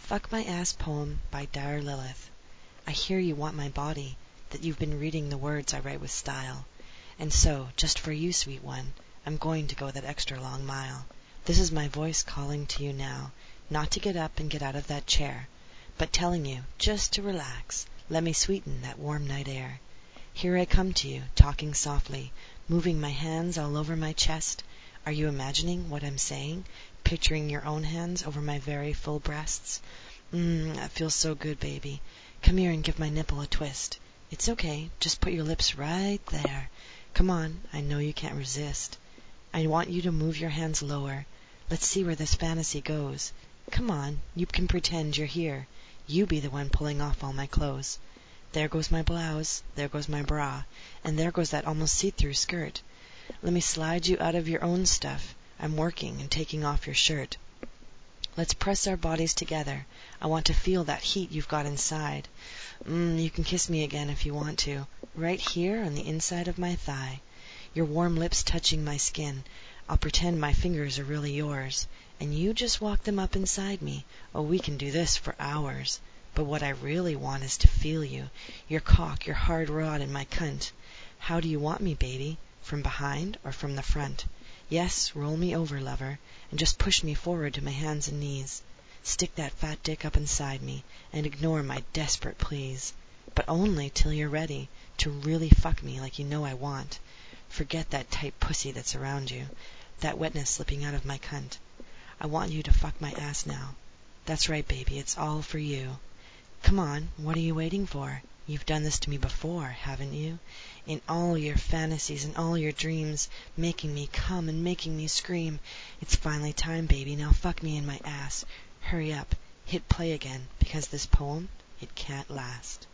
Fuck My Ass poem by Dire Lilith. I hear you want my body, that you've been reading the words I write with style. And so, just for you, sweet one, I'm going to go that extra long mile. This is my voice calling to you now, not to get up and get out of that chair, but telling you just to relax, let me sweeten that warm night air. Here I come to you, talking softly, moving my hands all over my chest. Are you imagining what I'm saying? Picturing your own hands over my very full breasts? That feels so good, baby. Come here and give my nipple a twist. It's okay, just put your lips right there. Come on, I know you can't resist. I want you to move your hands lower. Let's see where this fantasy goes. Come on, you can pretend you're here. You be the one pulling off all my clothes. There goes my blouse, there goes my bra, and there goes that almost see-through skirt. Let me slide you out of your own stuff. I'm working and taking off your shirt. Let's press our bodies together. I want to feel that heat you've got inside. You can kiss me again if you want to, right here on the inside of my thigh. Your warm lips touching my skin. I'll pretend my fingers are really yours, and you just walk them up inside me. Oh, we can do this for hours. But what I really want is to feel you, your cock, your hard rod in my cunt. How do you want me, baby? From behind or from the front? Yes, roll me over, lover, and just push me forward to my hands and knees. Stick that fat dick up inside me, and ignore my desperate pleas. But only till you're ready to really fuck me like you know I want. Forget that tight pussy that's around you, that wetness slipping out of my cunt. I want you to fuck my ass now. That's right, baby, it's all for you. Come on, what are you waiting for? You've done this to me before, haven't you? In all your fantasies and all your dreams, making me come and making me scream. It's finally time, baby, now fuck me in my ass. Hurry up, hit play again, because this poem, it can't last.